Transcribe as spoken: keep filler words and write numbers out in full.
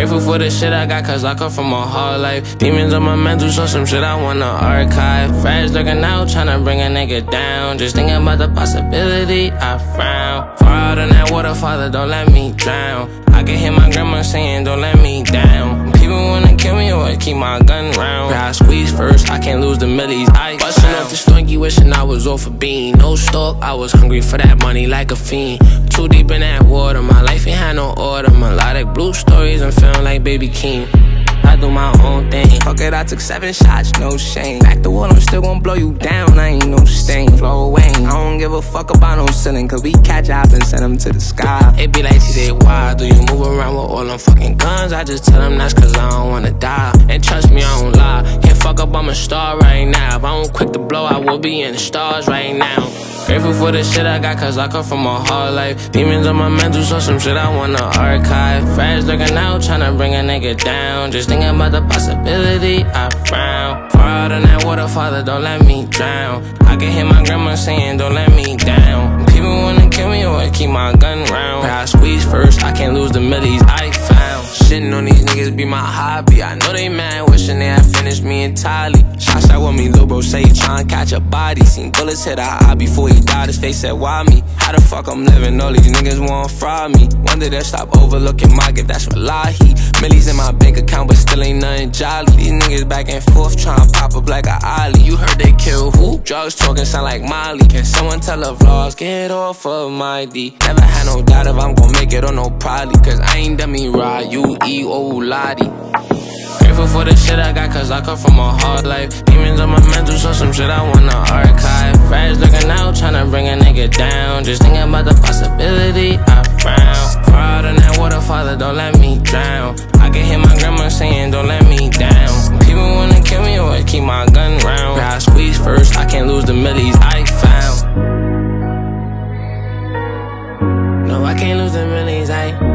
Grateful for the shit I got, cause I come from a hard life. Demons on my mental, so some shit I wanna archive. Friends looking out, tryna bring a nigga down. Just thinking about the possibility, I frown. Far out in that water, Father, don't let me drown. I can hear my grandma saying, don't let me down. People wanna kill me or keep my gun round. I squeeze first, I can't lose the millies. I bustin' off the stonky, wishing I was off a bean. No stalk, I was hungry for that money like a fiend. Too deep in that water, my life ain't had no order. Melodic blue stories, I'm feeling like Baby King. I do my own thing. Fuck it, I took seven shots, no shame. Back the wall, I'm still gon' blow you down, I ain't no stain. Flow away, I don't give a fuck about no ceiling, cause we catch out and send them to the sky. It be like, T J, why do you move around with all them fucking guns? I just tell them that's cause I don't wanna die. And trust me, I don't lie. Can't fuck up, I'm a star right now. If I don't quick to blow, I will be in the stars right now. Grateful for the shit I got, cause I come from a hard life. Demons on my mental, so some shit I wanna archive. Friends looking out, tryna bring a nigga down. Just thinking about the possibility, I frown. Far out in that water, Father, don't let me drown. I can hear my grandma saying, don't let me down. People wanna kill me or keep my gun round. I squeeze first, I can't lose the millies I found. Shitting on these niggas be my hobby. I know they mad, wishing they had finished me entirely. Shots out with me, lil' bro say he tryna catch a body. Seen bullets hit our eye before he died, his face said, why me? How the fuck I'm living? All these niggas wanna fraud me. Wonder they'll stop overlooking my gift, that's wallahi. Millies in my bank account, but still ain't nothing jolly. These niggas back and forth tryna pop up like a ollie. You heard they kill who? Drugs talking sound like Molly. Can someone tell the vlogs, get off of my D? Never had no doubt if I'm gon' make it or no probably, cause I ain't done me right, you E O Lottie. Grateful for the shit I got, cause I come from a hard life. Demons on my mental, so some shit I wanna archive. Friends looking out, tryna bring a nigga down. Just thinking about the possibility, I frown. Far out in that water, Father, don't let me drown. I can hear my grandma saying, don't let me down. People wanna kill me or keep my gun round. I squeeze first, I can't lose the millies I found. No, I can't lose the millies I